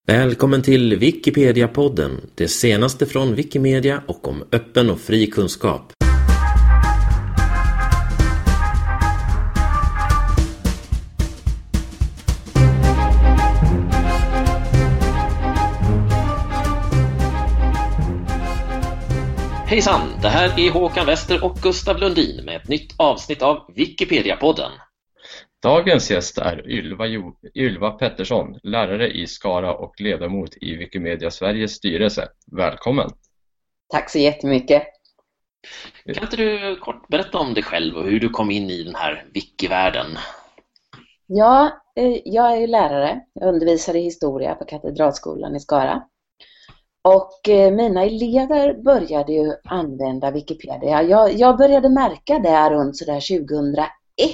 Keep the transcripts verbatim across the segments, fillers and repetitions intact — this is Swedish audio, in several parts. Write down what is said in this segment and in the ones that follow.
Välkommen till Wikipedia-podden, det senaste från Wikimedia och om öppen och fri kunskap. Hejsan, det här är Håkan Wester och Gustav Lundin med ett nytt avsnitt av Wikipedia-podden. Dagens gäst är Ylva, jo- Ylva Pettersson, lärare i Skara och ledamot i Wikimedia Sveriges styrelse. Välkommen! Tack så jättemycket. Kan inte du kort berätta om dig själv och hur du kom in i den här wiki-världen? Ja, eh, jag är ju lärare. Jag undervisar i historia på Katedralskolan i Skara. Och eh, mina elever började ju använda Wikipedia. Jag, jag började märka det runt sådär tjugohundraett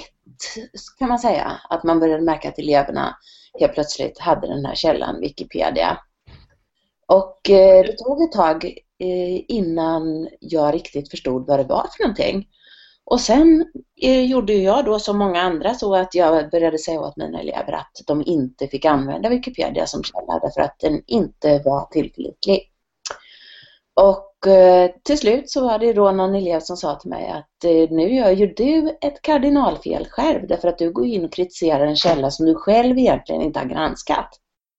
kan man säga. Att man började märka att eleverna helt plötsligt hade den här källan Wikipedia. Och eh, det tog ett tag eh, innan jag riktigt förstod vad det var för någonting. Och sen eh, gjorde jag då som många andra så att jag började säga åt mina elever att de inte fick använda Wikipedia som källa därför att den inte var tillförlitlig. Och eh, till slut så var det då någon elev som sa till mig att eh, nu gör ju du ett kardinalfel själv därför att du går in och kritiserar en källa som du själv egentligen inte har granskat.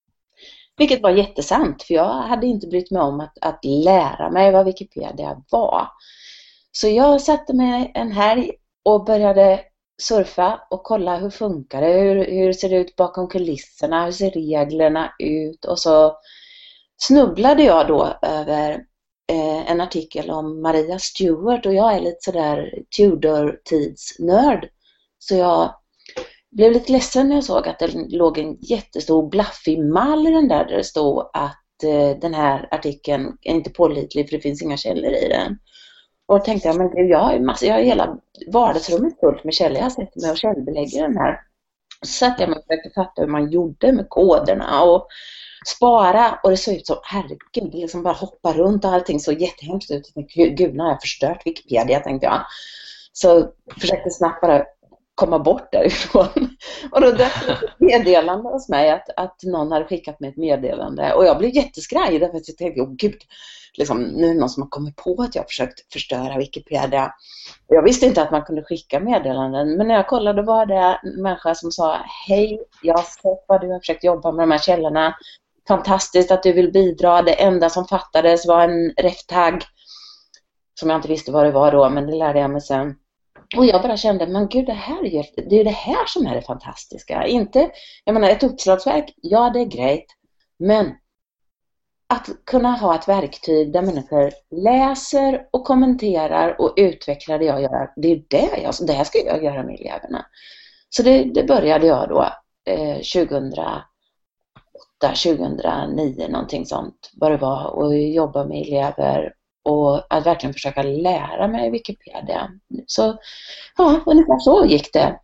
Vilket var jättesant för jag hade inte brytt mig om att, att lära mig vad Wikipedia var. Så jag satte mig en helg och började surfa och kolla hur funkar det, hur, hur ser det ut bakom kulisserna, hur ser reglerna ut. Och så snubblade jag då över eh, en artikel om Maria Stuart och jag är lite sådär Tudor-tidsnörd. Så jag blev lite ledsen när jag såg att det låg en jättestor blaffig mall i den där, där det stod att eh, den här artikeln är inte pålitlig för det finns inga källor i den. Och då tänkte jag, men jag har, massa, jag har hela vardagsrummet fullt med källor. Jag sätter mig och källbelägger den här. Så satt jag mig och försökte fatta hur man gjorde med koderna och spara. Och det såg ut som, herregud, det liksom bara hoppa runt och allting så jättehemskt ut. Jag tänkte, gud, nu har jag förstört Wikipedia, tänkte jag. Så försökte snabbt bara komma bort därifrån. Och då dök det ett meddelande hos mig att, att någon hade skickat mig ett meddelande. Och jag blev jätteskraj därför att jag tänkte, åh gud, liksom, nu är det någon som har kommit på att jag har försökt förstöra Wikipedia. Jag visste inte att man kunde skicka meddelanden. Men när jag kollade var det en människa som sa, hej, jag har sett vad du har försökt jobba med de här källorna. Fantastiskt att du vill bidra. Det enda som fattades var en reftag som jag inte visste vad det var då, men det lärde jag mig sen. Och jag bara kände, men gud, det här är, det är det här som är det fantastiska. Inte, jag menar, ett uppslagsverk, ja det är grejt. Men att kunna ha ett verktyg där människor läser och kommenterar och utvecklar det jag gör, det är det jag, det här ska jag göra med eleverna. Så det, det började jag då eh, tjugohundraåtta, tjugohundranio, någonting sånt, vad det var, och jobba med elever. Och att verkligen försöka lära mig Wikipedia. Så ja, ungefär så gick det.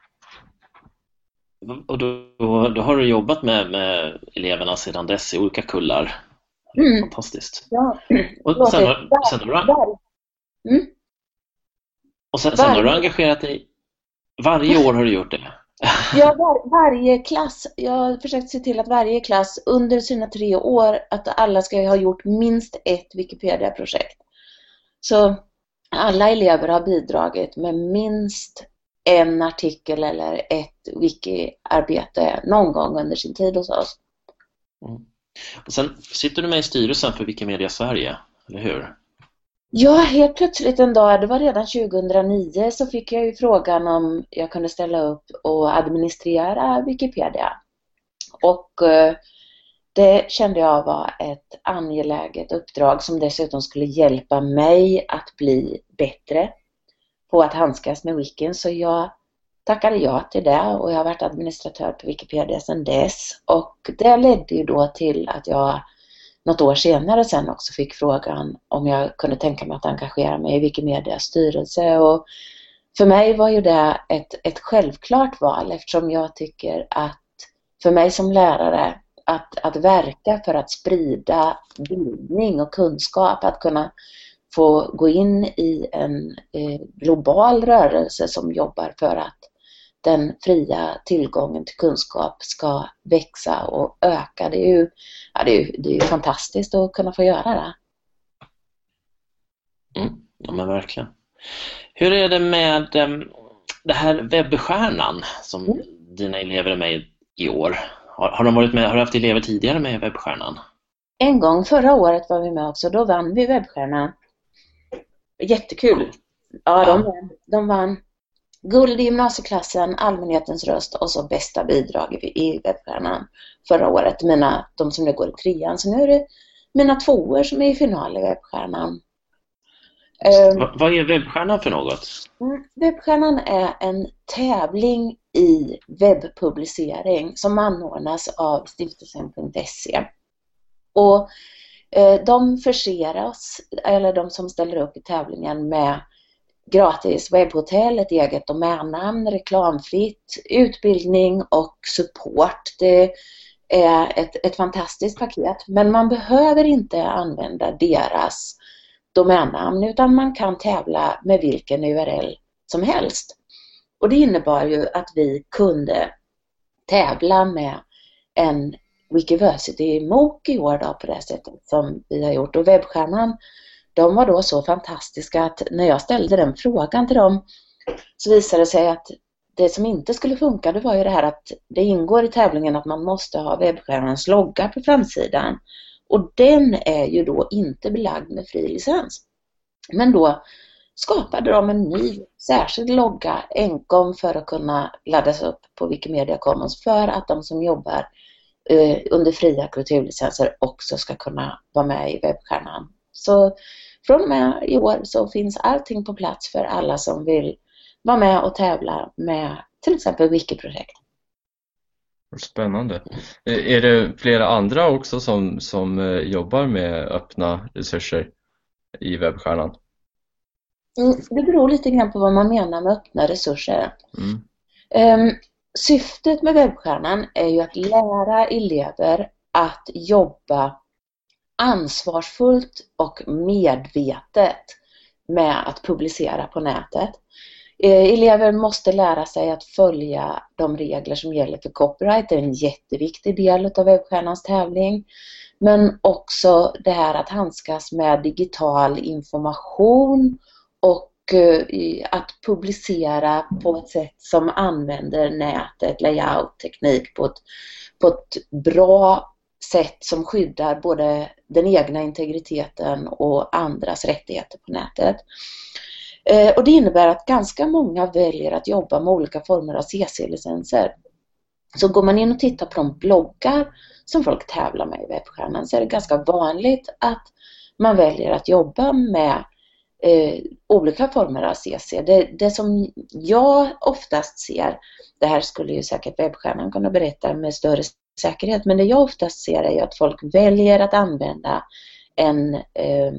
Och då, då har du jobbat med, med eleverna sedan dess i olika kullar. Mm. Fantastiskt. Ja. Och sen, har- sen, har du, Mm. och sen, sen har du engagerat dig. Varje år har du gjort det. Ja, var, varje klass, jag har försökt se till att varje klass under sina tre år att alla ska ha gjort minst ett Wikipedia-projekt. Så alla elever har bidragit med minst en artikel eller ett wiki-arbete någon gång under sin tid hos oss. Mm. Och sen sitter du med i styrelsen för Wikimedia Sverige, eller hur? Ja, helt plötsligt en dag, det var redan tjugohundranio, så fick jag ju frågan om jag kunde ställa upp och administrera Wikipedia. Och eh, det kände jag var ett angeläget uppdrag som dessutom skulle hjälpa mig att bli bättre på att handskas med wikin. Så jag tackade ja till det och jag har varit administratör på Wikipedia sedan dess. Och det ledde ju då till att jag något år senare sen också fick frågan om jag kunde tänka mig att engagera mig i Wikimedias styrelse. Och för mig var ju det ett, ett självklart val eftersom jag tycker att för mig som lärare att, att verka för att sprida bildning och kunskap, att kunna få gå in i en eh, global rörelse som jobbar för att den fria tillgången till kunskap ska växa och öka. Det är ju, ja, det är ju, det är ju fantastiskt att kunna få göra det. Mm, ja men verkligen. Hur är det med um, det här webbstjärnan som mm. dina elever är med i år? Har, har de varit med, har du haft elever tidigare med webbstjärnan? En gång förra året var vi med också, då vann vi webbstjärnan. Jättekul. Ja, de, de vann guld i gymnasieklassen, allmänhetens röst och så bästa bidrag i webbstjärnan förra året. Mina, de som nu går i trean. Så nu är det mina tvåor som är i final i webbstjärnan. Va, vad är webbstjärnan för något? Mm, webbstjärnan är en tävling i webbpublicering som anordnas av stiftelsen punkt se. Och eh, de förser oss, eller de som ställer upp i tävlingen, med gratis webbhotell, ett eget domännamn, reklamfritt, utbildning och support. Det är ett, ett fantastiskt paket, men man behöver inte använda deras domännamn utan man kan tävla med vilken U R L som helst. Och det innebar ju att vi kunde tävla med en Wikiversity MOOC i år då, på det sättet som vi har gjort. Och webbstjärnan, de var då så fantastiska att när jag ställde den frågan till dem så visade det sig att det som inte skulle funka, det var ju det här att det ingår i tävlingen att man måste ha webbstjärnans logga på framsidan. Och den är ju då inte belagd med fri licens. Men då skapade de en ny särskild logga enkom för att kunna laddas upp på Wikimedia Commons för att de som jobbar eh, under fria kulturlicenser också ska kunna vara med i webbstjärnan. Så från och med i år så finns allting på plats för alla som vill vara med och tävla med till exempel Wiki-projekt. Spännande. Är det flera andra också som, som jobbar med öppna resurser i webbstjärnan? Mm, det beror lite grann på vad man menar med öppna resurser. Mm. Um, syftet med webbstjärnan är ju att lära elever att jobba ansvarsfullt och medvetet med att publicera på nätet. Elever måste lära sig att följa de regler som gäller för copyright. Det är en jätteviktig del av webbstjärnans tävling. Men också det här att handskas med digital information och att publicera på ett sätt som använder nätet, layout, teknik på ett, på ett bra sätt som skyddar både den egna integriteten och andras rättigheter på nätet. Och det innebär att ganska många väljer att jobba med olika former av C C-licenser. Så går man in och tittar på de bloggar som folk tävlar med i webbstjärnan så är det ganska vanligt att man väljer att jobba med eh, olika former av C C. Det, det som jag oftast ser, det här skulle ju säkert webbstjärnan kunna berätta med större säkerhet, men det jag oftast ser är ju att folk väljer att använda en eh,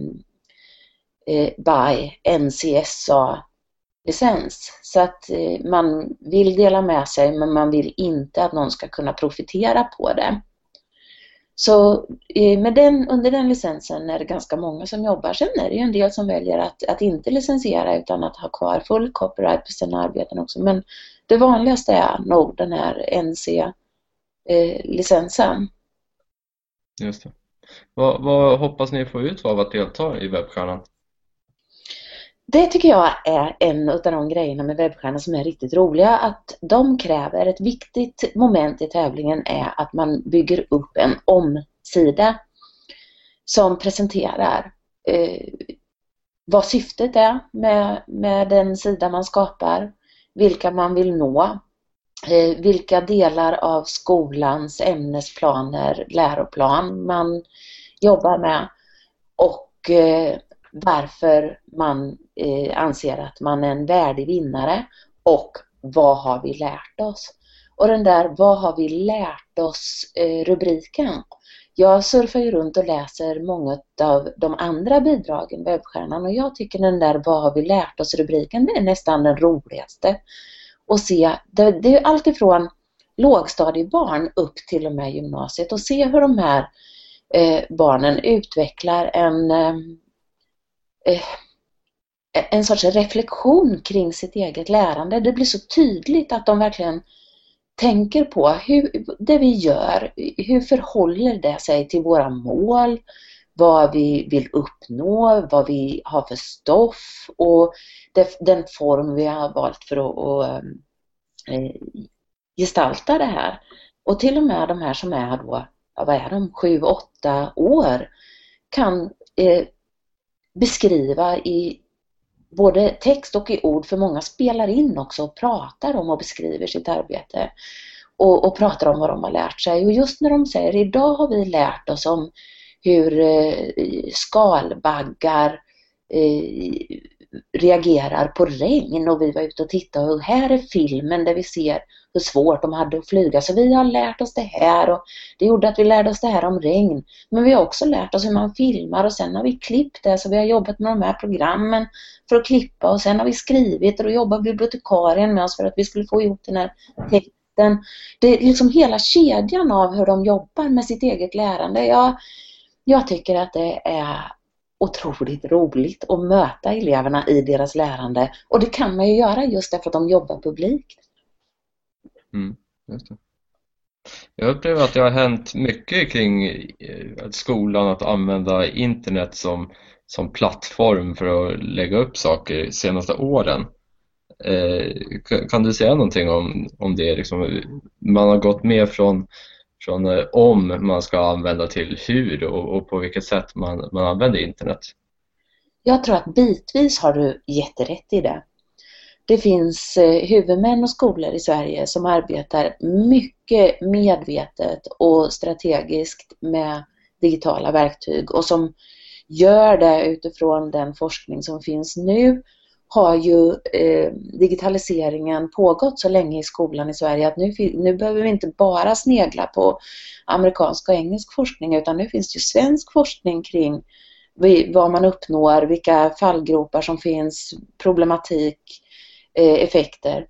by N C S A-licens. Så att man vill dela med sig men man vill inte att någon ska kunna profitera på det. Så med den, under den licensen är det ganska många som jobbar. Sen är det ju en del som väljer att, att inte licensiera utan att ha kvar full copyright på sina arbeten också. Men det vanligaste är nog den här N C-licensen. Just det. Vad, vad hoppas ni få ut av att delta i webbstjärnan? Det tycker jag är en av de grejerna med webbstjärnan som är riktigt roliga. Att de kräver, ett viktigt moment i tävlingen är att man bygger upp en omsida som presenterar eh, vad syftet är med, med den sida man skapar, vilka man vill nå, eh, vilka delar av skolans ämnesplaner, läroplan man jobbar med och eh, varför man eh, anser att man är en värdig vinnare och vad har vi lärt oss. Och den där vad har vi lärt oss eh, rubriken. Jag surfar ju runt och läser många av de andra bidragen webbstjärnan och jag tycker den där vad har vi lärt oss rubriken, det är nästan den roligaste. Och se, det, det är allt ifrån lågstadiebarn upp till och med gymnasiet och se hur de här eh, barnen utvecklar en eh, en sorts reflektion kring sitt eget lärande. Det blir så tydligt att de verkligen tänker på hur det vi gör, hur förhåller det sig till våra mål, vad vi vill uppnå, vad vi har för stoff och det, den form vi har valt för att och, eh, gestalta det här. Och till och med de här som är då, vad är de, sju, åtta år kan eh, beskriva i både text och i ord, för många spelar in också och pratar om och beskriver sitt arbete och, och pratar om vad de har lärt sig. Och just när de säger idag har vi lärt oss om hur eh, skalbaggar eh, reagerar på regn och vi var ute och tittade och här är filmen där vi ser hur svårt de hade att flyga, så vi har lärt oss det här och det gjorde att vi lärde oss det här om regn, men vi har också lärt oss hur man filmar och sen har vi klippt det, så vi har jobbat med de här programmen för att klippa och sen har vi skrivit och då jobbar bibliotekarien med oss för att vi skulle få ihop den här texten. Det är liksom hela kedjan av hur de jobbar med sitt eget lärande. Jag, jag tycker att det är otroligt roligt att möta eleverna i deras lärande, och det kan man ju göra just därför att de jobbar publikt. Mm, just det. Jag upplever att det har hänt mycket kring skolan att använda internet som, som plattform för att lägga upp saker de senaste åren. Eh, kan du säga någonting om, om det? Liksom, man har gått med från, från eh, om man ska använda till hur och, och på vilket sätt man, man använder internet. Jag tror att bitvis har du jätterätt i det. Det finns eh, huvudmän och skolor i Sverige som arbetar mycket medvetet och strategiskt med digitala verktyg och som gör det utifrån den forskning som finns nu. Har ju eh, digitaliseringen pågått så länge i skolan i Sverige att nu, nu behöver vi inte bara snegla på amerikansk och engelsk forskning, utan nu finns det ju svensk forskning kring vad man uppnår, vilka fallgropar som finns, problematik, effekter.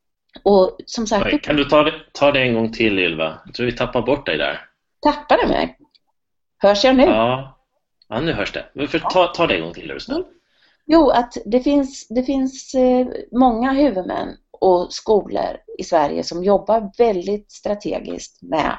Och som sagt, Oj, kan du ta det, ta det en gång till, Ylva? Jag tror vi tappar bort dig där. Tappar det mig? Hörs jag nu? Ja, ja nu hörs det. För, ta, ta det en gång till, är du snäll. Jo, att det finns, det finns eh, många huvudmän och skolor i Sverige som jobbar väldigt strategiskt med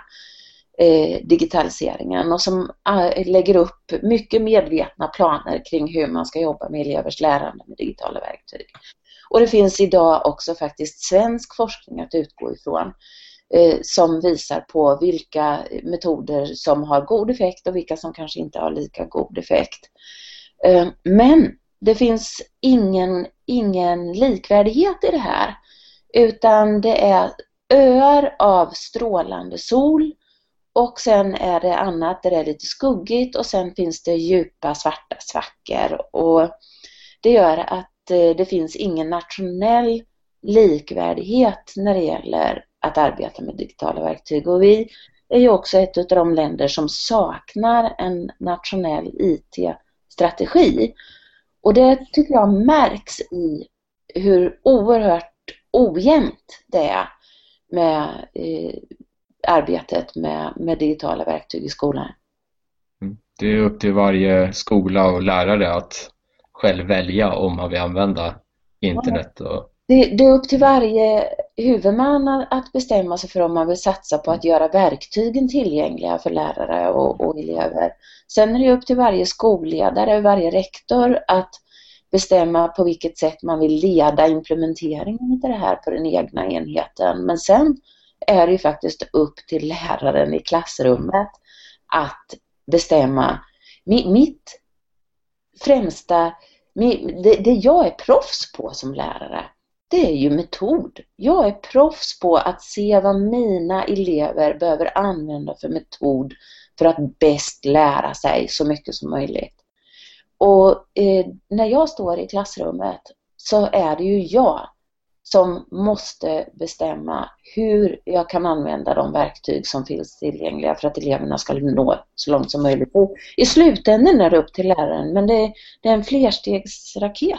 eh, digitaliseringen och som äh, lägger upp mycket medvetna planer kring hur man ska jobba med elevers lärande med digitala verktyg. Och det finns idag också faktiskt svensk forskning att utgå ifrån eh, som visar på vilka metoder som har god effekt och vilka som kanske inte har lika god effekt. Eh, men det finns ingen, ingen likvärdighet i det här, utan det är öar av strålande sol och sen är det annat där det är lite skuggigt och sen finns det djupa svarta svackor, och det gör att det finns ingen nationell likvärdighet när det gäller att arbeta med digitala verktyg. Och vi är ju också ett av de länder som saknar en nationell I T-strategi. Och det tycker jag märks i hur oerhört ojämnt det är med eh, arbetet med, med digitala verktyg i skolan. Mm. Det är upp till varje skola och lärare att själv välja om man vill använda internet. Och... Det, det är upp till varje huvudman att bestämma sig för om man vill satsa på att göra verktygen tillgängliga för lärare och, och elever. Sen är det upp till varje skolledare och varje rektor att bestämma på vilket sätt man vill leda implementeringen av det här på den egna enheten. Men sen är det ju faktiskt upp till läraren i klassrummet att bestämma. Mitt främsta, det, det jag är proffs på som lärare, det är ju metod. Jag är proffs på att se vad mina elever behöver använda för metod för att bäst lära sig så mycket som möjligt. Och eh, när jag står i klassrummet så är det ju jag som måste bestämma hur jag kan använda de verktyg som finns tillgängliga för att eleverna ska nå så långt som möjligt. Och i slutändan är det upp till läraren, men det, det är en flerstegsraket.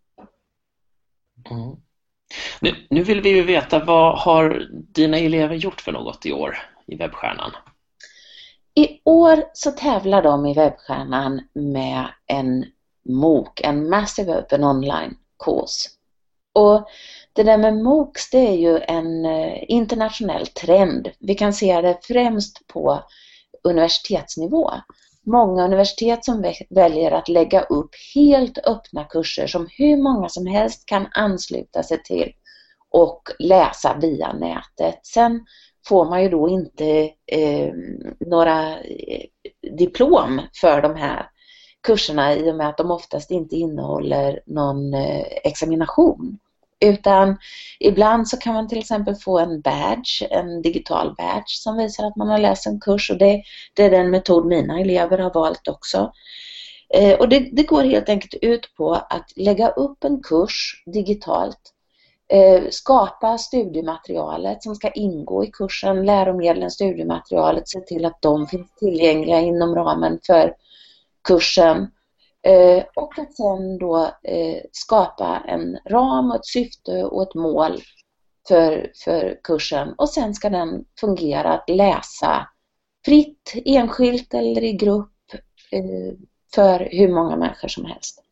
Mm. Nu, nu vill vi ju veta, vad har dina elever gjort för något i år i Webbstjärnan? I år så tävlar de i Webbstjärnan med en MOOC, en Massive Open Online-kurs. Och det där med MOOCs, det är ju en internationell trend. Vi kan se det främst på universitetsnivå. Många universitet som väljer att lägga upp helt öppna kurser som hur många som helst kan ansluta sig till och läsa via nätet. Sen får man ju då inte eh, några diplom för de här kurserna i och med att de oftast inte innehåller någon eh, examination. Utan ibland så kan man till exempel få en badge, en digital badge som visar att man har läst en kurs, och det, det är den metod mina elever har valt också. Eh, och det, det går helt enkelt ut på att lägga upp en kurs digitalt, eh, skapa studiematerialet som ska ingå i kursen, läromedlen, studiematerialet, se till att de finns tillgängliga inom ramen för kursen. Eh, och att sen då eh, skapa en ram och ett syfte och ett mål för, för kursen. Och sen ska den fungera att läsa fritt, enskilt eller i grupp eh, för hur många människor som helst.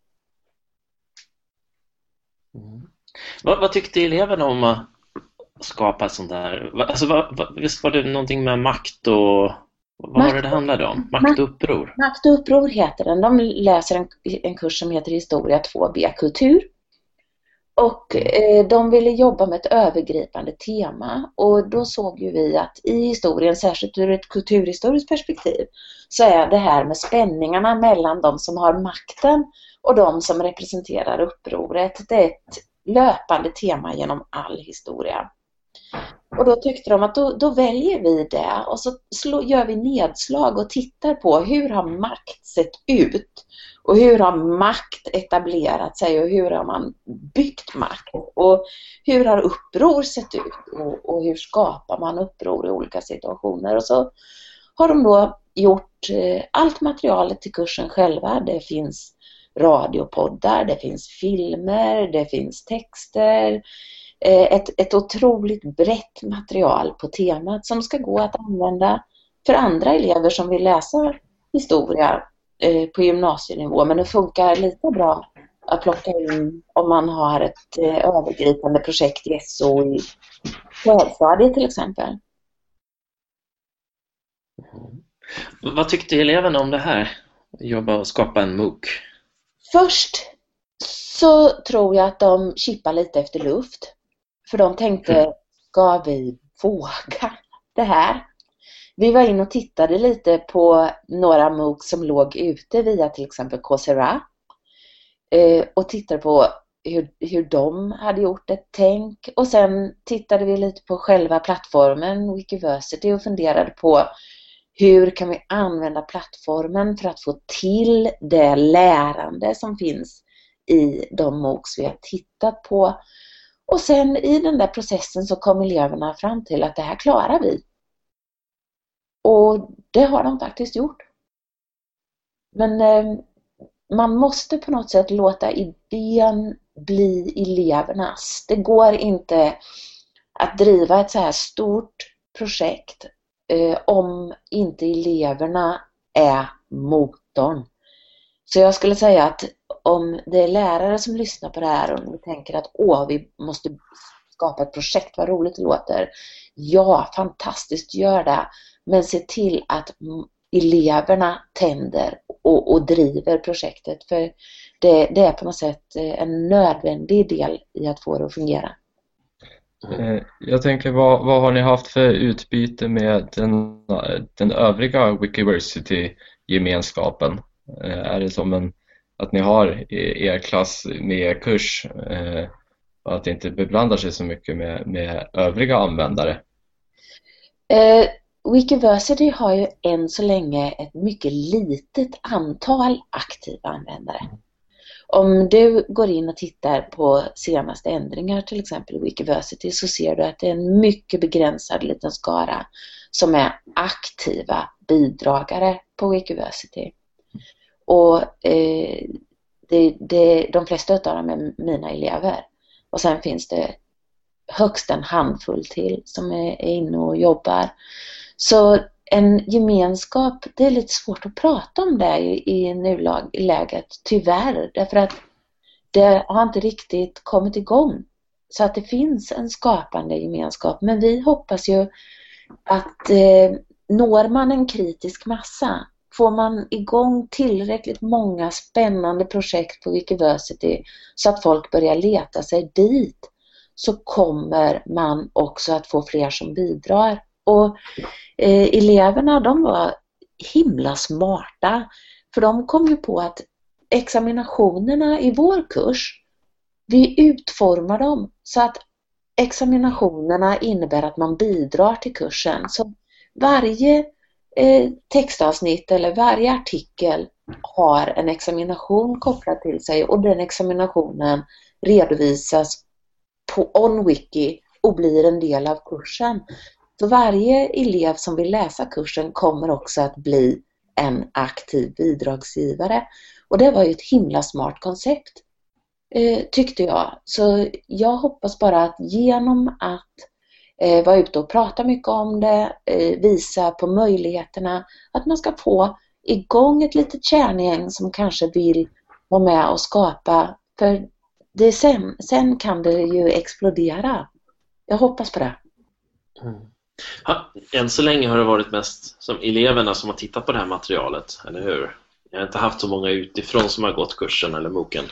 Mm. Vad, vad tyckte eleverna om att skapa sånt där? Alltså, vad, vad, visst var det någonting med makt och... Vad makt, var det det handlade om? Makt och uppror? Makt och uppror heter den. De läser en, en kurs som heter Historia två B, kultur. Och eh, de ville jobba med ett övergripande tema. Och då såg ju vi att i historien, särskilt ur ett kulturhistoriskt perspektiv, så är det här med spänningarna mellan de som har makten och de som representerar upproret. Det är ett löpande tema genom all historia. Och då tyckte de att då, då väljer vi det och så slå, gör vi nedslag och tittar på hur har makt sett ut och hur har makt etablerat sig och hur har man byggt makt och hur har uppror sett ut och, och hur skapar man uppror i olika situationer. Och så har de då gjort eh, allt materialet till kursen själva. Det finns radiopoddar, det finns filmer, det finns texter. Ett, ett otroligt brett material på temat som ska gå att använda för andra elever som vill läsa historia eh, på gymnasienivå. Men det funkar lika bra att plocka in om man har ett eh, övergripande projekt i S O i högstadiet till exempel. Mm. Vad tyckte eleverna om det här? Jobba och skapa en MOOC? Först så tror jag att de chippar lite efter luft. För de tänkte, ska vi våga det här? Vi var in och tittade lite på några MOOC som låg ute via till exempel Coursera. Eh, och tittade på hur, hur de hade gjort ett tänk. Och sen tittade vi lite på själva plattformen Wikiversity och funderade på hur kan vi använda plattformen för att få till det lärande som finns i de MOOCs vi har tittat på. Och sen i den där processen så kom eleverna fram till att det här klarar vi. Och det har de faktiskt gjort. Men eh, man måste på något sätt låta idén bli elevernas. Det går inte att driva ett så här stort projekt eh, om inte eleverna är motorn. Så jag skulle säga att om det är lärare som lyssnar på det här och ni tänker att åh, vi måste skapa ett projekt, vad roligt det låter. Ja, fantastiskt, gör det. Men se till att eleverna tänder och, och driver projektet. För det, det är på något sätt en nödvändig del i att få det att fungera. Jag tänker, vad, vad har ni haft för utbyte med den, den övriga Wikiversity-gemenskapen? Är det som en, att ni har er klass med er kurs och att det inte beblandar sig så mycket med, med övriga användare? Eh, Wikiversity har ju än så länge ett mycket litet antal aktiva användare. Om du går in och tittar på senaste ändringar till exempel i Wikiversity så ser du att det är en mycket begränsad liten skara som är aktiva bidragare på Wikiversity. Och eh, det, det, de flesta av dem är mina elever. Och sen finns det högst en handfull till som är, är inne och jobbar. Så en gemenskap, det är lite svårt att prata om det i, i nuläget, tyvärr. Därför att det har inte riktigt kommit igång. Så att det finns en skapande gemenskap. Men vi hoppas ju att eh, når man en kritisk massa, får man igång tillräckligt många spännande projekt på Wikiversity så att folk börjar leta sig dit, så kommer man också att få fler som bidrar. Och eh, eleverna, de var himla smarta, för de kom ju på att examinationerna i vår kurs, vi utformar dem så att examinationerna innebär att man bidrar till kursen. Så varje eh, textavsnitt eller varje artikel har en examination kopplad till sig, och den examinationen redovisas på OnWiki och blir en del av kursen. Så varje elev som vill läsa kursen kommer också att bli en aktiv bidragsgivare. Och det var ju ett himla smart koncept, eh, tyckte jag. Så jag hoppas bara att genom att eh, vara ute och prata mycket om det, eh, visa på möjligheterna, att man ska få igång ett litet kärngäng som kanske vill vara med och skapa. För det sen, sen kan det ju explodera. Jag hoppas på det. Mm. Ha, än så länge har det varit mest som eleverna som har tittat på det här materialet, eller hur? Jag har inte haft så många utifrån som har gått kursen eller MOOCen.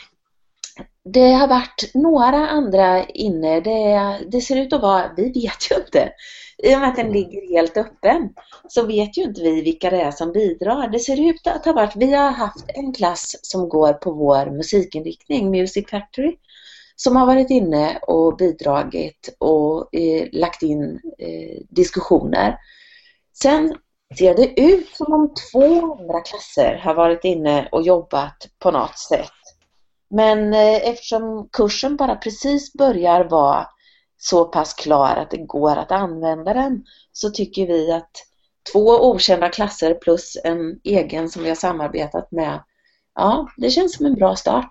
Det har varit några andra inne. Det, det ser ut att vara, vi vet ju inte. I och med att den ligger helt öppen så vet ju inte vi vilka det är som bidrar. Det ser ut att ha varit, vi har haft en klass som går på vår musikinriktning, Music Factory, som har varit inne och bidragit och eh, lagt in eh, diskussioner. Sen ser det ut som om två andra klasser har varit inne och jobbat på något sätt. Men eh, eftersom kursen bara precis börjar vara så pass klar att det går att använda den, så tycker vi att två okända klasser plus en egen som vi har samarbetat med, ja, det känns som en bra start.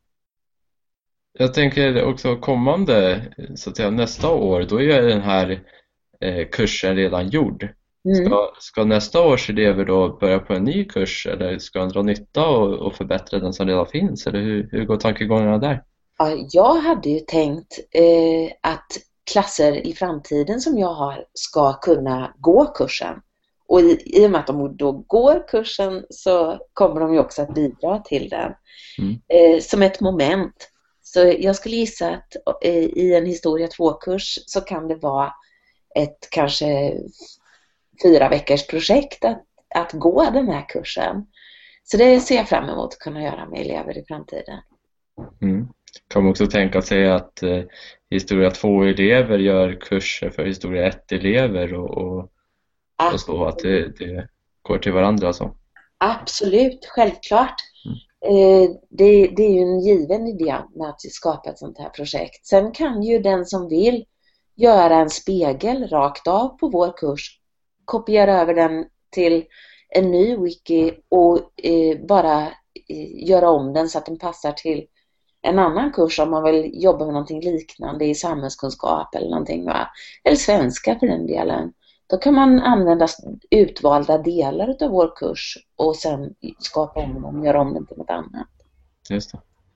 Jag tänker också kommande, så att säga, nästa år, då är den här eh, kursen redan gjord. Mm. Ska, ska nästa års elever då börja på en ny kurs, eller ska de dra nytta och, och förbättra den som redan finns? Eller hur, hur går tankegångarna där? Ja, jag hade ju tänkt eh, att klasser i framtiden som jag har ska kunna gå kursen. Och i, i och med att de då går kursen så kommer de ju också att bidra till den. Mm. Eh, som ett moment. Så jag skulle gissa att eh, i en historia två-kurs så kan det vara ett kanske fyra veckors projekt att, att gå den här kursen. Så det ser jag fram emot att kunna göra med elever i framtiden. Mm. Kan man också tänka sig att eh, historia två-elever gör kurser för historia ett-elever och, och, och så, att det, det går till varandra alltså. Absolut, självklart. Mm. Eh, det, det är ju en given idé med att skapa ett sånt här projekt. Sen kan ju den som vill göra en spegel rakt av på vår kurs, kopiera över den till en ny wiki och eh, bara eh, göra om den så att den passar till en annan kurs om man vill jobba med någonting liknande i samhällskunskap eller någonting, va? Eller svenska för den delen. Då kan man använda utvalda delar av vår kurs och sen skapa om dem, göra om den till något annat. Just det.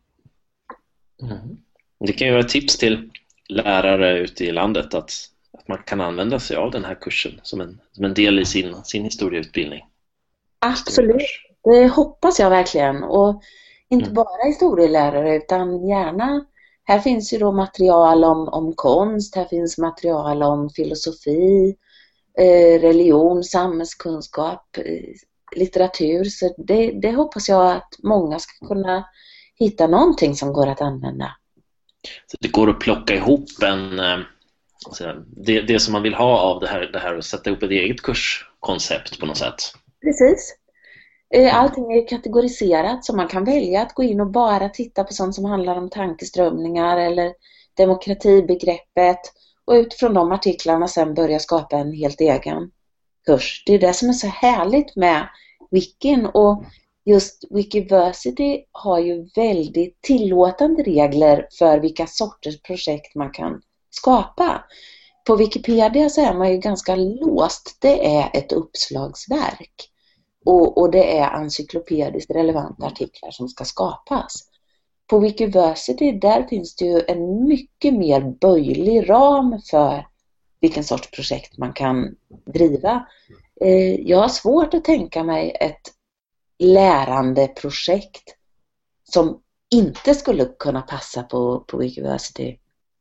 Mm. Det kan ju vara ett tips till lärare ute i landet att, att man kan använda sig av den här kursen som en, som en del i sin, sin historieutbildning. Absolut, det hoppas jag verkligen. Och inte bara historielärare utan gärna, här finns ju då material om, om konst, här finns material om filosofi, eh, religion, samhällskunskap, eh, litteratur. Så det, det hoppas jag att många ska kunna hitta någonting som går att använda. Så det går att plocka ihop en, alltså det, det som man vill ha av det här, det här och sätta ihop ett eget kurskoncept på något sätt. Precis. Allting är kategoriserat så man kan välja att gå in och bara titta på sånt som handlar om tankeströmningar eller demokratibegreppet och utifrån de artiklarna sen börja skapa en helt egen kurs. Det är det som är så härligt med Wikin, och just Wikiversity har ju väldigt tillåtande regler för vilka sorters projekt man kan skapa. på Wikipedia så är man ju ganska låst. Det är ett uppslagsverk. Och, och det är encyklopediskt relevanta artiklar som ska skapas. På Wikiversity där finns det ju en mycket mer böjlig ram för vilken sorts projekt man kan driva. Eh, jag har svårt att tänka mig ett lärande projekt som inte skulle kunna passa på, på Wikiversity.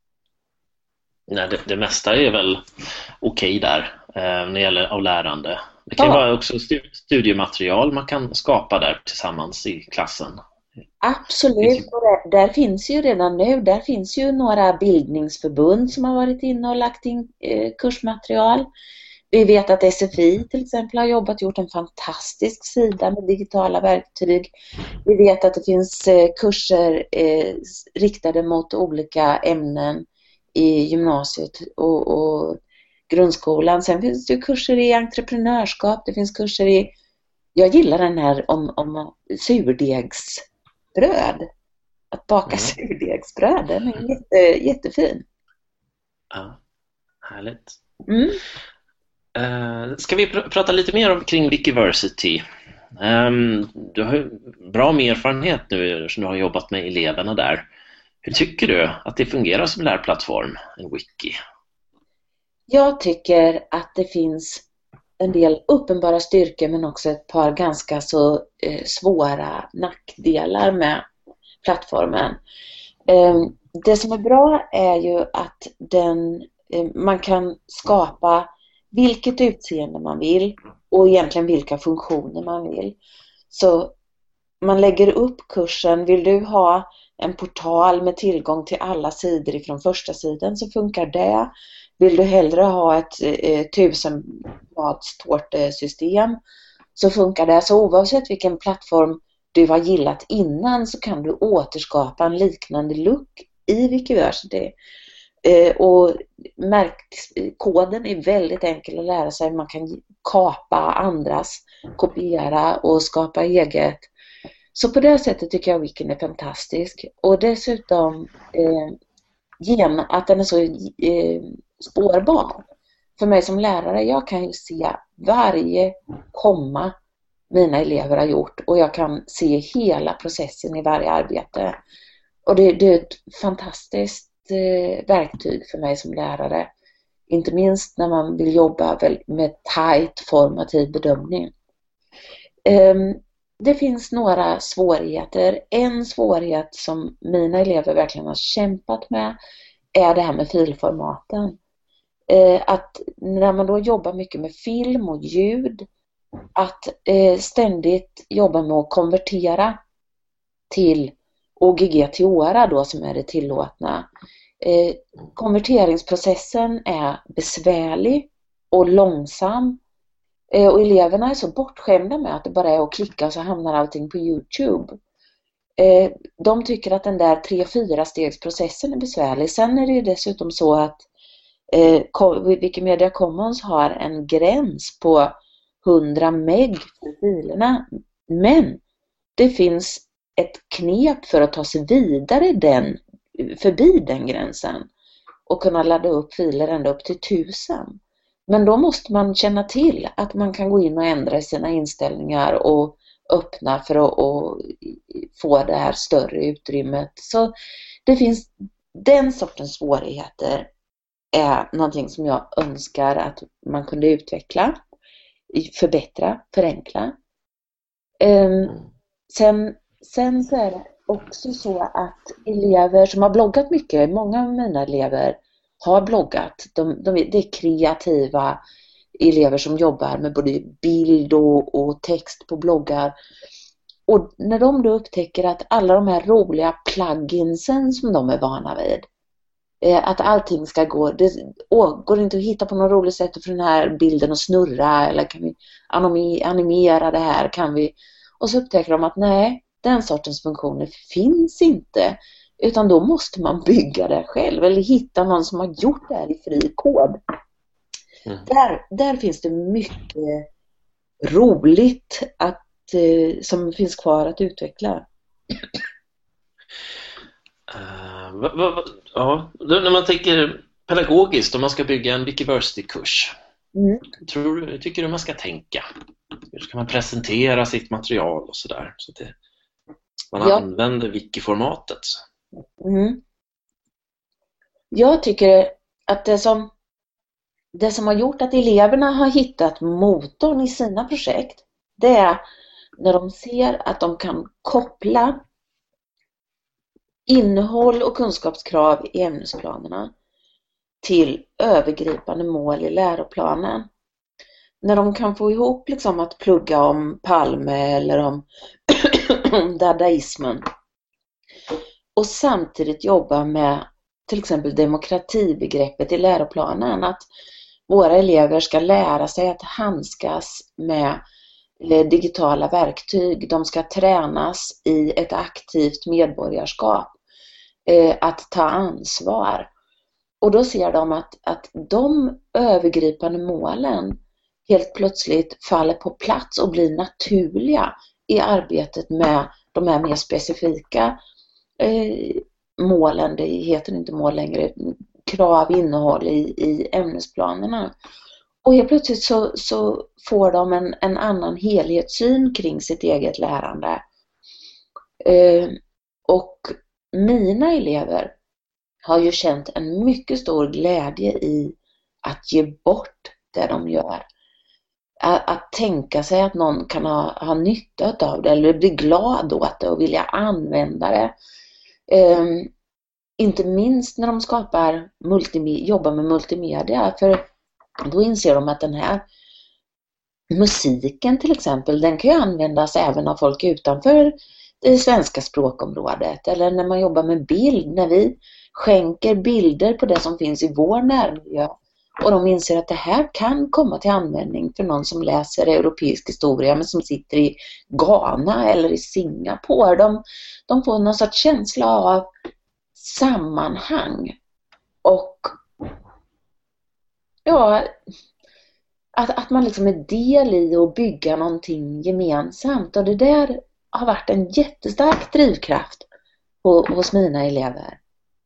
Nej, det, det mesta är väl okej där eh, när det gäller av lärande. Det kan ju Ja. vara också stu- studiematerial man kan skapa där tillsammans i klassen. Absolut, och där, där finns ju redan nu, där finns ju några bildningsförbund som har varit inne och lagt in eh, kursmaterial. Vi vet att S F I till exempel har jobbat, gjort en fantastisk sida med digitala verktyg. Vi vet att det finns eh, kurser eh, riktade mot olika ämnen i gymnasiet och, och grundskolan. Sen finns det ju kurser i entreprenörskap, det finns kurser i, jag gillar den här om, om surdegsbröd. Att baka Mm. surdegsbröd, den är jätte, jättefin. Ja, härligt. Mm. Uh, ska vi pr- prata lite mer om kring Wikiversity? Um, du har ju bra med erfarenhet nu som du har jobbat med eleverna där. Hur tycker du att det fungerar som lärplattform, en wiki? Jag tycker att det finns en del uppenbara styrkor men också ett par ganska så eh, svåra nackdelar med plattformen. Eh, det som är bra är ju att den, eh, man kan skapa vilket utseende man vill och egentligen vilka funktioner man vill. Så man lägger upp kursen, vill du ha en portal med tillgång till alla sidor ifrån första sidan så funkar det. Vill du hellre ha ett eh, tusenbladstårtsystem så funkar det. Så oavsett vilken plattform du har gillat innan så kan du återskapa en liknande look i Wikiversity. Eh, och märkkoden är väldigt enkel att lära sig. Man kan kapa andras, kopiera och skapa eget. Så på det sättet tycker jag Wikin är fantastisk. Och dessutom eh, genom att den är så eh, spårbar. För mig som lärare, jag kan ju se varje komma mina elever har gjort. Och jag kan se hela processen i varje arbete. Och det, det är ett fantastiskt eh, verktyg för mig som lärare. Inte minst när man vill jobba väl med tight formativ bedömning. Um, Det finns några svårigheter. En svårighet som mina elever verkligen har kämpat med är det här med filformaten. Eh, att när man då jobbar mycket med film och ljud, att eh, ständigt jobba med att konvertera till O G G T O R A då som är det tillåtna. Eh, konverteringsprocessen är besvärlig och långsam. Och eleverna är så bortskämda med att det bara är att klicka och så hamnar allting på YouTube. De tycker att den där tre fyra stegsprocessen är besvärlig. Sen är det ju dessutom så att Wikimedia Commons har en gräns på hundra meg för filerna. Men det finns ett knep för att ta sig vidare den, förbi den gränsen och kunna ladda upp filer ända upp till tusen. Men då måste man känna till att man kan gå in och ändra sina inställningar och öppna för att och få det här större utrymmet. Så det finns den sortens svårigheter är någonting som jag önskar att man kunde utveckla, förbättra, förenkla. Um, sen, sen så är det också så att elever som har bloggat mycket, många av mina elever har bloggat. De, de, det är kreativa elever som jobbar med både bild och, och text på bloggar. Och när de då upptäcker att alla de här roliga pluginsen som de är vana vid, eh, att allting ska gå, det åh, går det inte att hitta på något roligt sätt för den här bilden att snurra, eller kan vi animera det här, kan vi, och så upptäcker de att nej, den sortens funktioner finns inte. Utan då måste man bygga det själv eller hitta någon som har gjort det här i fri kod. Mm. Där, där finns det mycket roligt att, eh, som finns kvar att utveckla. Uh, va, va, va, ja, då, när man tänker pedagogiskt, om man ska bygga en Wikiversity-kurs, Mm. tror du, tycker du man ska tänka? Hur ska man presentera sitt material och sådär? Så att det, man Ja. använder wiki-formatet. Mm. Jag tycker att det som, det som har gjort att eleverna har hittat motorn i sina projekt, det är när de ser att de kan koppla innehåll och kunskapskrav i ämnesplanerna till övergripande mål i läroplanen. När de kan få ihop liksom att plugga om Palme eller om dadaismen och samtidigt jobba med till exempel demokratibegreppet i läroplanen, att våra elever ska lära sig att handskas med digitala verktyg, de ska tränas i ett aktivt medborgarskap, att ta ansvar. Och då ser de att, att de övergripande målen helt plötsligt faller på plats och blir naturliga i arbetet med de här mer specifika eh, målen. Det heter inte mål längre, krav, innehåll i, i ämnesplanerna. Och helt plötsligt så, så får de en, en annan helhetssyn kring sitt eget lärande. Eh, och mina elever har ju känt en mycket stor glädje i att ge bort det de gör. Att, att tänka sig att någon kan ha, ha nytta av det eller bli glad åt det och vilja använda det. Eh, inte minst när de skapar multimedia, jobbar med multimedia, för då inser de att den här musiken till exempel, den kan ju användas även av folk utanför det svenska språkområdet. Eller när man jobbar med bild, när vi skänker bilder på det som finns i vår närmiljö och de inser att det här kan komma till användning för någon som läser europeisk historia men som sitter i Ghana eller i Singapore. De, de får någon sorts känsla av sammanhang och ja, att, att man liksom är del i att bygga någonting gemensamt, och det där har varit en jättestark drivkraft hos mina elever.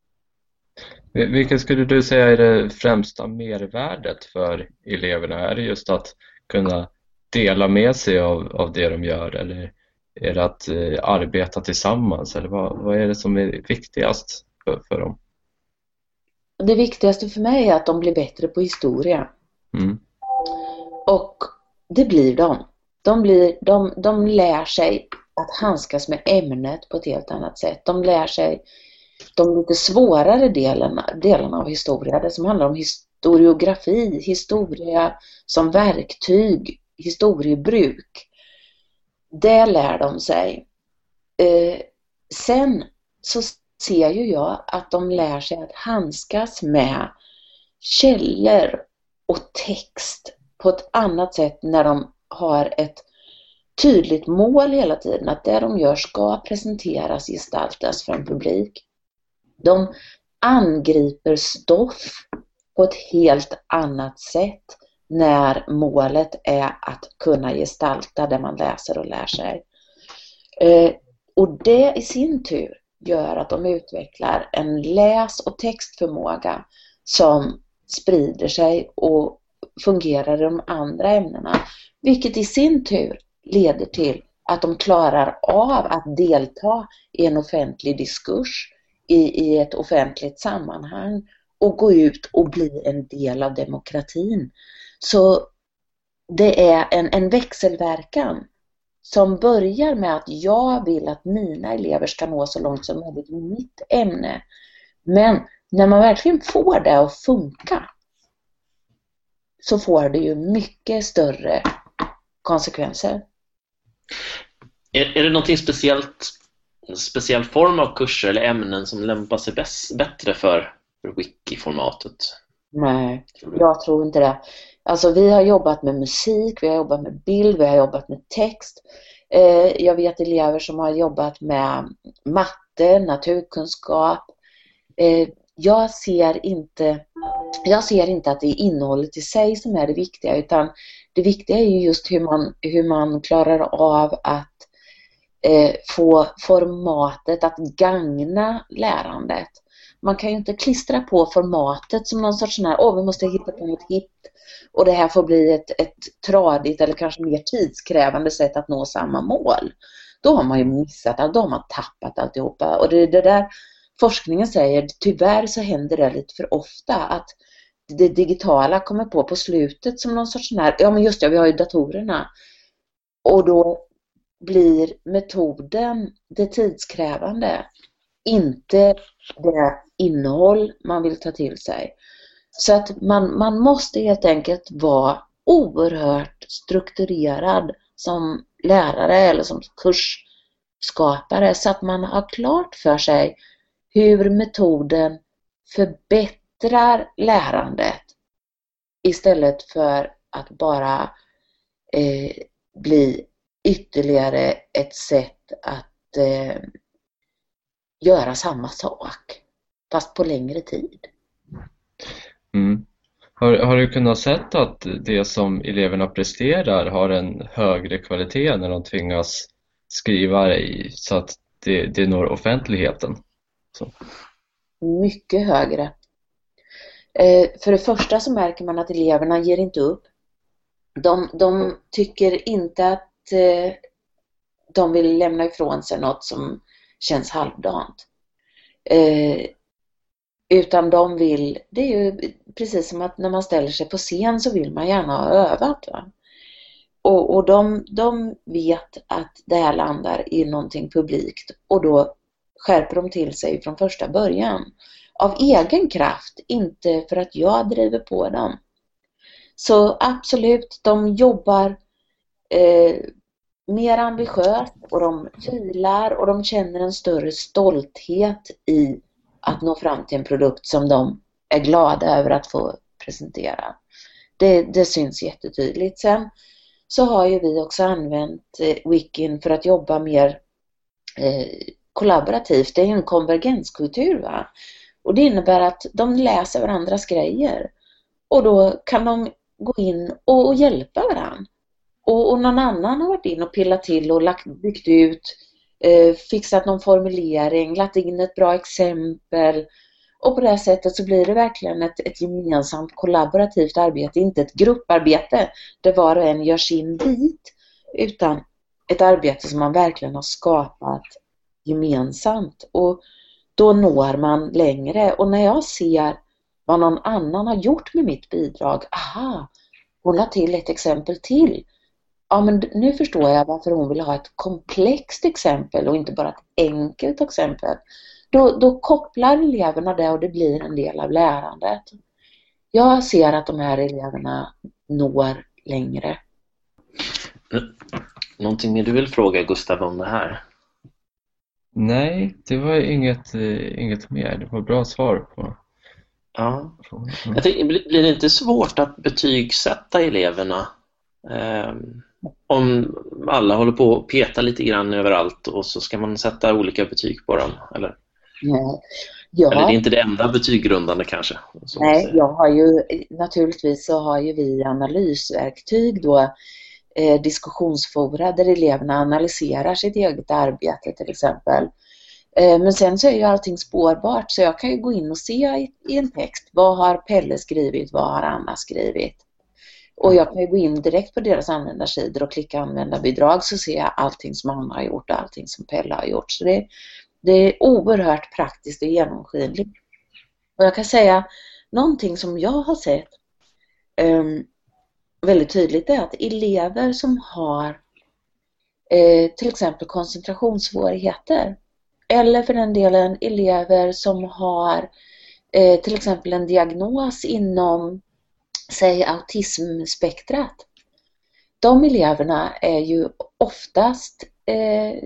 Vilket skulle du säga är det främsta mervärdet för eleverna? Är det just att kunna dela med sig av, av det de gör, eller är det att eh, arbeta tillsammans, eller vad, vad är det som är viktigast för, för dem? Det viktigaste för mig är att de blir bättre på historia. Mm. Och det blir de. De, blir, de. de lär sig att handskas med ämnet på ett helt annat sätt. De lär sig de lite svårare delarna, delarna av historia. Det som handlar om historiografi, historia som verktyg, historiebruk. Det lär de sig. Eh, sen så ser ju jag att de lär sig att handskas med källor och text på ett annat sätt när de har ett tydligt mål hela tiden, att det de gör ska presenteras, gestaltas för en publik. De angriper stoff på ett helt annat sätt när målet är att kunna gestalta det man läser och lär sig. Eh, och det i sin tur gör att de utvecklar en läs- och textförmåga som sprider sig och fungerar i de andra ämnena, vilket i sin tur leder till att de klarar av att delta i en offentlig diskurs, i, i ett offentligt sammanhang och gå ut och bli en del av demokratin. Så det är en, en växelverkan som börjar med att jag vill att mina elever ska nå så långt som möjligt i mitt ämne. Men när man verkligen får det att funka så får det ju mycket större konsekvenser. Är, är det någonting speciellt, en speciell form av kurser eller ämnen som lämpar sig bäst, bättre för, för wiki-formatet? Nej, jag tror inte det. Alltså vi har jobbat med musik, vi har jobbat med bild, vi har jobbat med text. Eh, jag vet elever som har jobbat med matte, naturkunskap. Eh, jag ser inte jag ser inte att det är innehållet i sig som är det viktiga, utan det viktiga är ju just hur man, hur man klarar av att eh, få formatet att gagna lärandet. man kan ju inte klistra på formatet som någon sorts sån här, åh vi måste hitta på något hit och det här får bli ett, ett tradigt eller kanske mer tidskrävande sätt att nå samma mål. Då har man ju missat, då har man tappat alltihopa. Och det är det där forskningen säger, tyvärr så händer det lite för ofta att det digitala kommer på på slutet som någon sorts sån här, ja men just det, vi har ju datorerna. Och då blir metoden det tidskrävande, inte det innehåll man vill ta till sig. Så att man, man måste helt enkelt vara oerhört strukturerad som lärare eller som kursskapare så att man har klart för sig hur metoden förbättrar lärandet istället för att bara eh, bli ytterligare ett sätt att eh, göra samma sak fast på längre tid. Mm. Har, har du kunnat sett att det som eleverna presterar har en högre kvalitet när de tvingas skriva i, så att det, det når offentligheten? Så. Mycket högre. Eh, för det första så märker man att eleverna ger inte upp. De, de tycker inte att eh, de vill lämna ifrån sig något som känns halvdant. Eh, utan de vill, det är ju precis som att när man ställer sig på scen så vill man gärna ha övat. Va? Och, och de, de vet att det här landar i någonting publikt och då skärper de till sig från första början. Av egen kraft, inte för att jag driver på dem. Så absolut, de jobbar eh, mer ambitiöst och de filar och de känner en större stolthet i att nå fram till en produkt som de är glada över att få presentera. Det, det syns jättetydligt. Sen så har ju vi också använt eh, Wikin för att jobba mer eh, kollaborativt. Det är en konvergenskultur, va? Och det innebär att de läser varandras grejer. Och då kan de gå in och, och hjälpa varandra. Och, och någon annan har varit in och pillat till och lagt, byggt ut, eh, fixat någon formulering, lagt in ett bra exempel. Och på det här sättet så blir det verkligen ett, ett gemensamt kollaborativt arbete. Inte ett grupparbete där var och en gör sin bit. Utan ett arbete som man verkligen har skapat gemensamt. Och då når man längre. Och när jag ser vad någon annan har gjort med mitt bidrag. Aha, hon la till ett exempel till. Ja, men nu förstår jag varför hon vill ha ett komplext exempel och inte bara ett enkelt exempel. Då, då kopplar eleverna det och det blir en del av lärandet. Jag ser att de här eleverna når längre. Någonting mer du vill fråga Gustav om det här? Nej, det var inget, inget mer. Det var bra svar på. Ja. Jag tänkte, blir det inte svårt att betygsätta eleverna eh, om alla håller på att peta lite grann överallt och så ska man sätta olika betyg på dem? Eller, Nej. Ja. eller det är inte det enda betyggrundande kanske? Nej, jag har ju, naturligtvis så har ju vi analysverktyg då, eh, diskussionsfora där eleverna analyserar sitt eget arbete till exempel. Men sen så är ju allting spårbart så jag kan ju gå in och se i, i en text vad har Pelle skrivit, vad har Anna skrivit. Och jag kan ju gå in direkt på deras användarsidor och klicka användarbidrag så ser jag allting som Anna har gjort och allting som Pelle har gjort. Så det, det är oerhört praktiskt och genomskinligt. Och jag kan säga någonting som jag har sett um, väldigt tydligt är att elever som har eh, till exempel koncentrationssvårigheter eller för den delen elever som har eh, till exempel en diagnos inom, säg, autismspektrat. De eleverna är ju oftast, eh,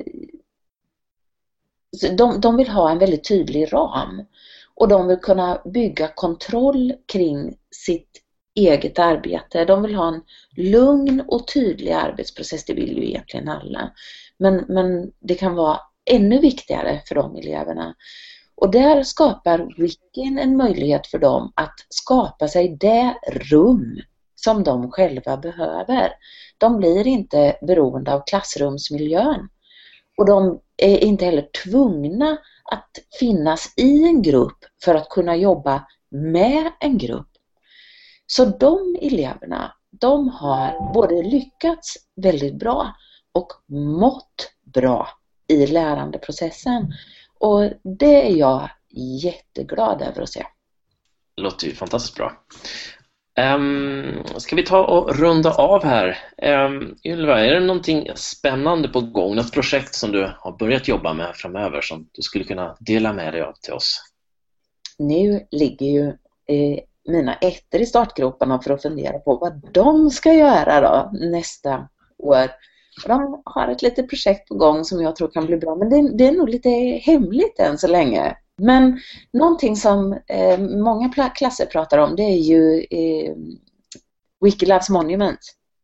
de, de vill ha en väldigt tydlig ram. Och de vill kunna bygga kontroll kring sitt eget arbete. De vill ha en lugn och tydlig arbetsprocess, det vill ju egentligen alla. Men, men det kan vara ännu viktigare för de eleverna. Och där skapar Wikin en möjlighet för dem att skapa sig det rum som de själva behöver. De blir inte beroende av klassrumsmiljön. Och de är inte heller tvungna att finnas i en grupp för att kunna jobba med en grupp. Så de eleverna, de har både lyckats väldigt bra och mått bra i lärandeprocessen. Och det är jag jätteglad över att se. Det låter ju fantastiskt bra. Um, ska vi ta och runda av här? Um, Ylva, är det någonting spännande på gång? Något projekt som du har börjat jobba med framöver som du skulle kunna dela med dig av till oss? Nu ligger ju eh, mina ettor i startgroparna för att fundera på vad de ska göra då nästa år. De har ett litet projekt på gång som jag tror kan bli bra, men det, det är nog lite hemligt än så länge. Men någonting som eh, många pl- klasser pratar om, det är ju eh, Wikilove's Monument.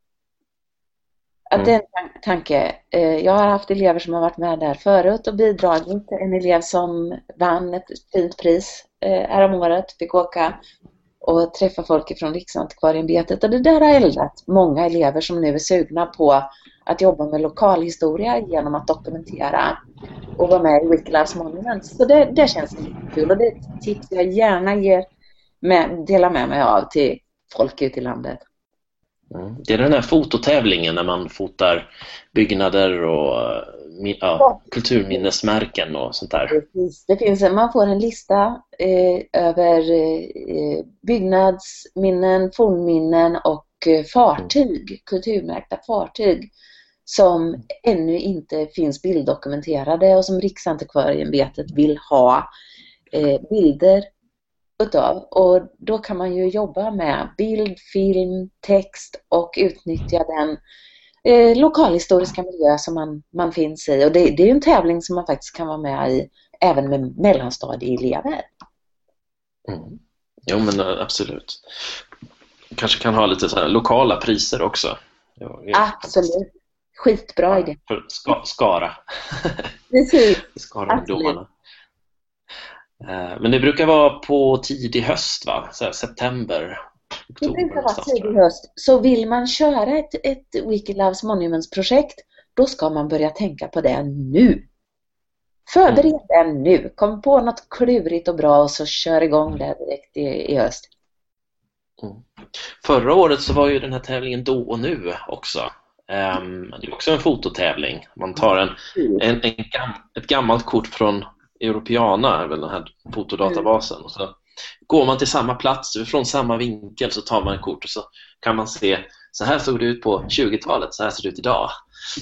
Att mm. det är en tan- tanke. Eh, jag har haft elever som har varit med där förut och bidragit. En elev som vann ett fint pris eh, häromåret, fick åka och träffa folk från Riksantikvarieämbetet. Och det där har eldat många elever som nu är sugna på att jobba med lokalhistoria genom att dokumentera och vara med i Wikilove's Monument. Så det, det känns kul och det är ett tips jag gärna ger med, delar med mig av till folk ute i landet. Mm. Det är den här fototävlingen när man fotar byggnader och ja, kulturminnesmärken och sånt där. Precis. Det finns, man får en lista eh, över eh, byggnadsminnen, fornminnen och eh, fartyg, mm. kulturmärkta fartyg som ännu inte finns bilddokumenterade och som Riksantikvarieämbetet vill ha eh, bilder utav. Och då kan man ju jobba med bild, film, text och utnyttja den eh, lokalhistoriska miljö som man, man finns i. Och det, det är ju en tävling som man faktiskt kan vara med i även med mellanstadieelever. Mm. Jo men absolut. Kanske kan ha lite så här lokala priser också. Jo, absolut. Skitbra idé. För ska, Skara. Precis. Skara domarna. Men det brukar vara på tidig höst va? Så här, september, oktober. Det brukar vara tidig höst. Så vill man köra ett, ett Wikilove's Monuments-projekt, då ska man börja tänka på det nu. Förbered mm. det nu. Kom på något klurigt och bra och så kör igång det direkt i, i höst. Mm. Förra året så var ju den här tävlingen Då och nu också. Um, det är också en fototävling. Man tar en, en, en gam, ett gammalt kort från Europeana, väl den här fotodatabasen, och så går man till samma plats från samma vinkel, så tar man ett kort och så kan man se, så här såg det ut på tjugotalet, så här ser det ut idag.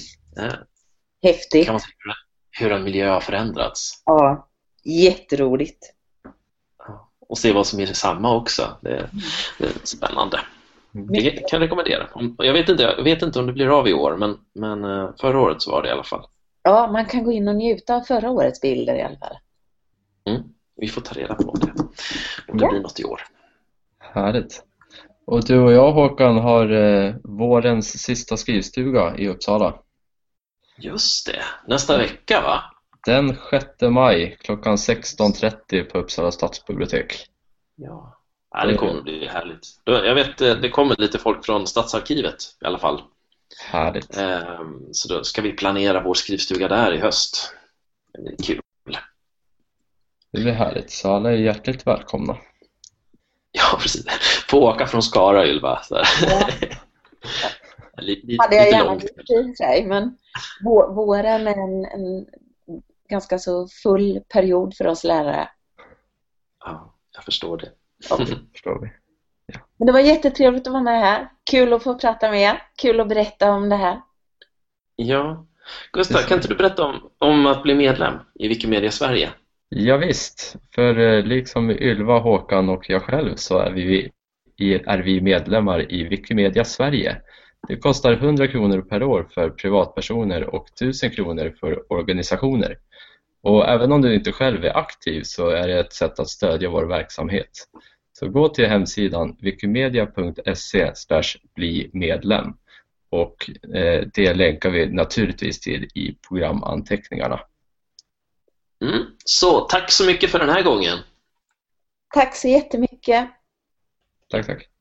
Häftigt. Kan man se hur en miljö har förändrats. Ja, jätteroligt. Och se vad som är samma också. Det är, det är spännande. Det kan jag rekommendera. Jag vet inte, jag vet inte om det blir av i år, men, men förra året så var det i alla fall. Ja, man kan gå in och njuta av förra årets bilder i alla fall. Mm, vi får ta reda på det. Om det ja. blir något i år. Härligt. Och du och jag, Håkan, har eh, vårens sista skrivstuga i Uppsala. Just det. Nästa vecka va? Den sjätte maj klockan sexton trettio på Uppsala stadsbibliotek. Ja. Ja, det kommer att bli härligt. Jag vet, det kommer lite folk från Stadsarkivet i alla fall. Härligt. Så då ska vi planera vår skrivstuga där i höst. Det blir kul. Det blir härligt, så alla är hjärtligt välkomna. Ja, precis. Få åka från Skara, Ylva. Så ja. lite, hade jag gärna gjort i sig, men våren är en, en ganska så full period för oss lärare. Ja, jag förstår det. Ja, det förstår vi. Ja. Men det var jättetrevligt att vara med här. Kul att få prata med er. Kul att berätta om det här. Ja. Gustav, kan inte du berätta om, om att bli medlem i Wikimedia Sverige? Ja, visst. För liksom Ylva, Håkan och jag själv så är vi, är vi medlemmar i Wikimedia Sverige. Det kostar hundra kronor per år för privatpersoner och tusen kronor för organisationer. Och även om du inte själv är aktiv så är det ett sätt att stödja vår verksamhet. Så gå till hemsidan wikimedia punkt se slash bli medlem och eh, det länkar vi naturligtvis till i programanteckningarna. Mm. Så tack så mycket för den här gången. Tack så jättemycket. Tack, tack.